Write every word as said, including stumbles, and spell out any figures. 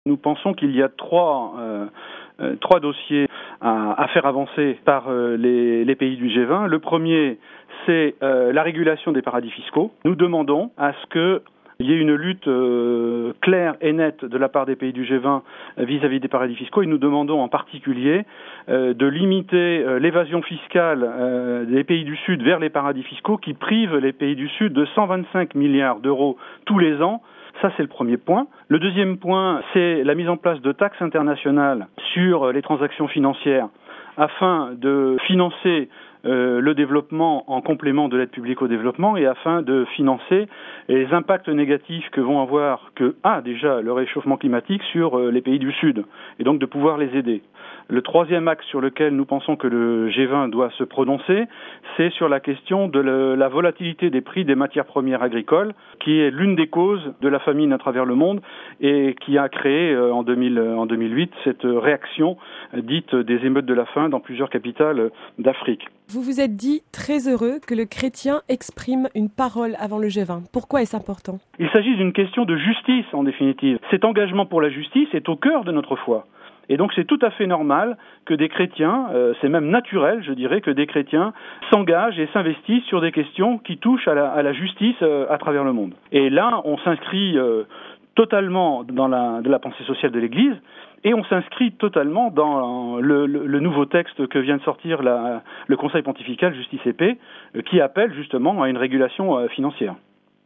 Nous pensons qu'il y a trois, euh, euh, trois dossiers à, à faire avancer par euh, les, les pays du G vingt. Le premier, c'est euh, la régulation des paradis fiscaux. Nous demandons à ce que il y ait une lutte euh, claire et nette de la part des pays du G vingt euh, vis-à-vis des paradis fiscaux et nous demandons en particulier euh, de limiter euh, l'évasion fiscale euh, des pays du Sud vers les paradis fiscaux qui privent les pays du Sud de cent vingt-cinq milliards d'euros tous les ans. Ça, c'est le premier point. Le deuxième point, c'est la mise en place de taxes internationales sur les transactions financières afin de financer euh, le développement en complément de l'aide publique au développement et afin de financer les impacts négatifs que vont avoir, que a déjà le réchauffement climatique sur euh, les pays du Sud et donc de pouvoir les aider. Le troisième axe sur lequel nous pensons que le G vingt doit se prononcer, c'est sur la question de le, la volatilité des prix des matières premières agricoles, qui est l'une des causes de la famine à travers le monde et qui a créé euh, en, deux mille, en deux mille huit cette réaction euh, dite des émeutes de la faim dans plusieurs capitales d'Afrique. Vous vous êtes dit très heureux que le chrétien exprime une parole avant le G vingt. Pourquoi est-ce important ? Il s'agit d'une question de justice en définitive. Cet engagement pour la justice est au cœur de notre foi. Et donc c'est tout à fait normal que des chrétiens, euh, c'est même naturel, je dirais, que des chrétiens s'engagent et s'investissent sur des questions qui touchent à la, à la justice euh, à travers le monde. Et là, on s'inscrit euh, totalement dans la, de la pensée sociale de l'Église et on s'inscrit totalement dans le, le, le nouveau texte que vient de sortir la, le Conseil pontifical Justice et Paix, euh, qui appelle justement à une régulation euh, financière.